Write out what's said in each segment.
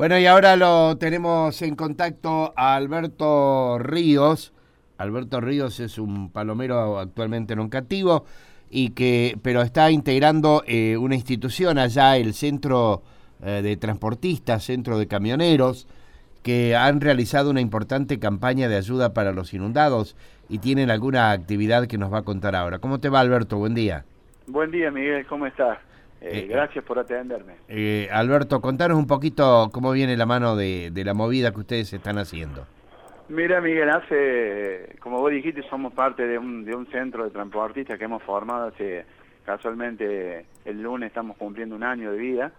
Bueno, y ahora lo tenemos en contacto a Alberto Ríos. Alberto Ríos es un palomero actualmente non cativo, pero está integrando una institución allá, el Centro de Transportistas, Centro de Camioneros, que han realizado una importante campaña de ayuda para los inundados y tienen alguna actividad que nos va a contar ahora. ¿Cómo te va, Alberto? Buen día. Buen día, Miguel, ¿cómo estás? Eh, Gracias por atenderme. Alberto, contanos un poquito cómo viene la mano de la movida que ustedes están haciendo. Mira, Miguel, como vos dijiste, somos parte de un centro de transportistas que hemos formado casualmente el lunes estamos cumpliendo un año de vida,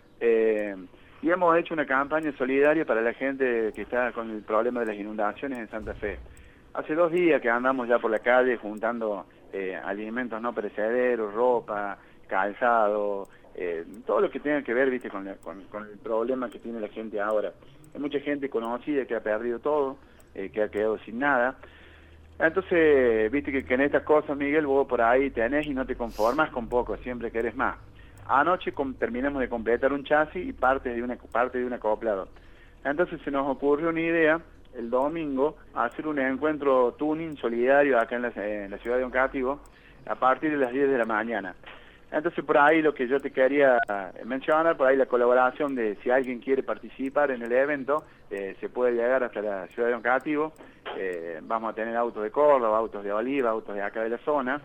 y hemos hecho una campaña solidaria para la gente que está con el problema de las inundaciones en Santa Fe. Hace 2 días que andamos ya por la calle juntando alimentos no perecederos, ropa, calzado, todo lo que tenga que ver, viste, con el problema que tiene la gente ahora. Hay mucha gente conocida que ha perdido todo, que ha quedado sin nada. Entonces, viste que en estas cosas, Miguel, vos por ahí tenés y no te conformas con poco, siempre querés más. Anoche terminamos de completar un chasis y parte de un acoplado. Entonces se nos ocurrió una idea, el domingo, hacer un encuentro tuning solidario acá en la ciudad de Oncativo, a partir de las 10 de la mañana. Entonces por ahí lo que yo te quería mencionar, por ahí la colaboración de si alguien quiere participar en el evento, se puede llegar hasta la ciudad de Oncativo. Vamos a tener autos de Córdoba, autos de Oliva, autos de acá de la zona,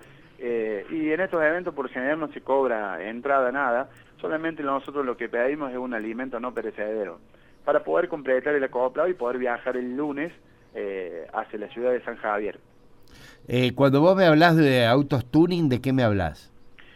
y en estos eventos por general no se cobra entrada, nada, solamente nosotros lo que pedimos es un alimento no perecedero, para poder completar el acoplado y poder viajar el lunes hacia la ciudad de San Javier. Cuando vos me hablas de autos tuning, ¿de qué me hablas?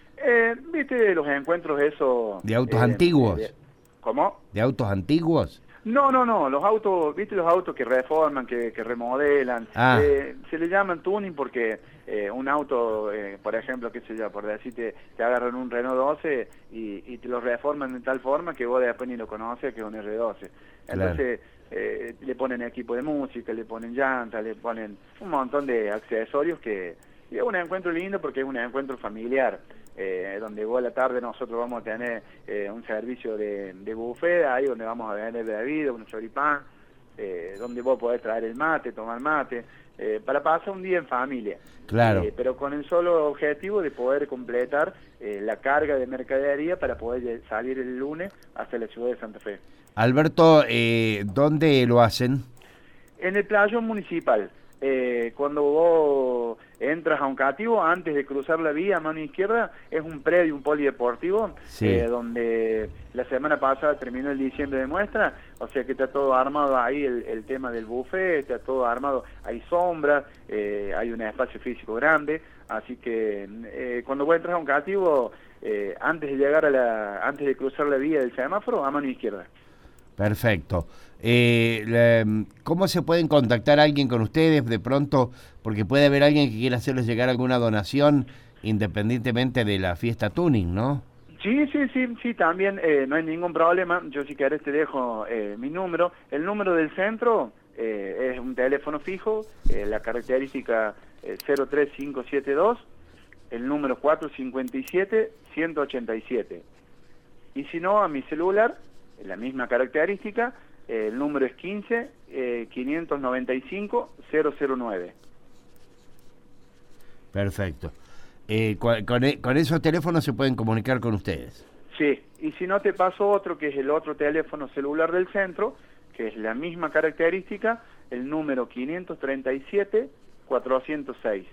¿Viste los encuentros esos? ¿De autos antiguos? ¿Cómo? ¿De autos antiguos? No, los autos, ¿viste los autos que reforman, que remodelan? Ah, Se le llaman tuning porque un auto, por ejemplo, qué sé yo, por decirte, te agarran un Renault 12 y te lo reforman de tal forma que vos después ni lo conoces, que es un R12. claro. Entonces, le ponen equipo de música, le ponen llantas, le ponen un montón de accesorios y es un encuentro lindo porque es un encuentro familiar. Donde vos a la tarde nosotros vamos a tener un servicio de buffet, ahí donde vamos a vender bebida, un choripán, donde vos podés traer el mate, tomar mate, para pasar un día en familia. Claro. Pero con el solo objetivo de poder completar la carga de mercadería para poder salir el lunes hacia la ciudad de Santa Fe. Alberto, ¿dónde lo hacen? En el playón municipal, cuando vos entras a Oncativo, antes de cruzar la vía a mano izquierda, es un predio, un polideportivo, Sí, donde la semana pasada terminó el diciembre de muestra, o sea que está todo armado ahí, el tema del buffet, está todo armado, hay sombra, hay un espacio físico grande, así que cuando vos entras a Oncativo, antes de llegar antes de cruzar la vía del semáforo, a mano izquierda. perfecto. ¿Cómo se pueden contactar a alguien con ustedes de pronto? Porque puede haber alguien que quiera hacerles llegar alguna donación independientemente de la fiesta tuning, ¿no? Sí, también no hay ningún problema. Yo si querés te dejo mi número. El número del centro es un teléfono fijo, la característica 03572, el número 457-187. Y si no, a mi celular, la misma característica, el número es 15-595-009. Perfecto. Con esos teléfonos se pueden comunicar con ustedes. Sí, y si no te paso otro, que es el otro teléfono celular del centro, que es la misma característica, el número 537-406.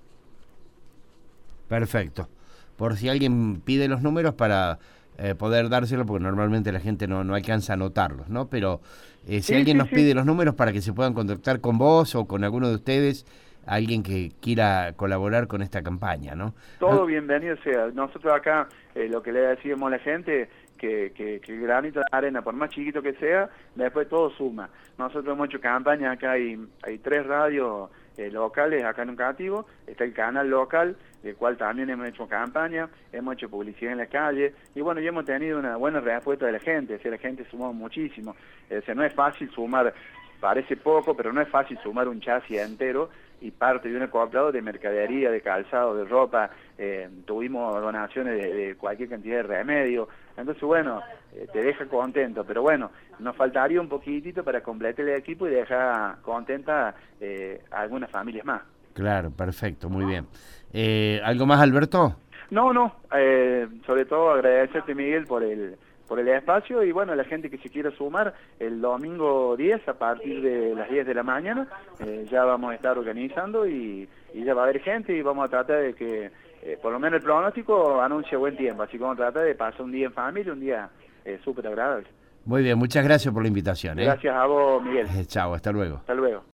Perfecto. Por si alguien pide los números para poder dárselo, porque normalmente la gente no alcanza a anotarlos, ¿no? Pero si alguien nos Sí. pide los números para que se puedan contactar con vos o con alguno de ustedes, alguien que quiera colaborar con esta campaña, ¿no? Todo bienvenido sea. Nosotros acá lo que le decimos a la gente, que el granito de arena, por más chiquito que sea, después todo suma. Nosotros hemos hecho campaña, acá hay 3 radios locales acá en Oncativo, está el canal local, del cual también hemos hecho campaña, hemos hecho publicidad en la calle, y bueno, ya hemos tenido una buena respuesta de la gente, o sea, la gente sumó muchísimo. O sea, no es fácil sumar, parece poco, pero no es fácil sumar un chasis entero y parte de un acoplado de mercadería, de calzado, de ropa. Tuvimos donaciones de cualquier cantidad de remedio. Entonces, bueno, te deja contento, pero bueno, nos faltaría un poquitito para completar el equipo y dejar contenta a algunas familias más. Claro, perfecto, muy bien. ¿Algo más, Alberto? No, sobre todo agradecerte, Miguel, por el espacio y bueno, la gente que se quiera sumar el domingo 10 a partir de las 10 de la mañana, ya vamos a estar organizando y ya va a haber gente y vamos a tratar de que, por lo menos el pronóstico anuncia buen tiempo, así que vamos a tratar de pasar un día en familia, un día súper agradable. Muy bien, muchas gracias por la invitación. Gracias a vos, Miguel. Chao, hasta luego. Hasta luego.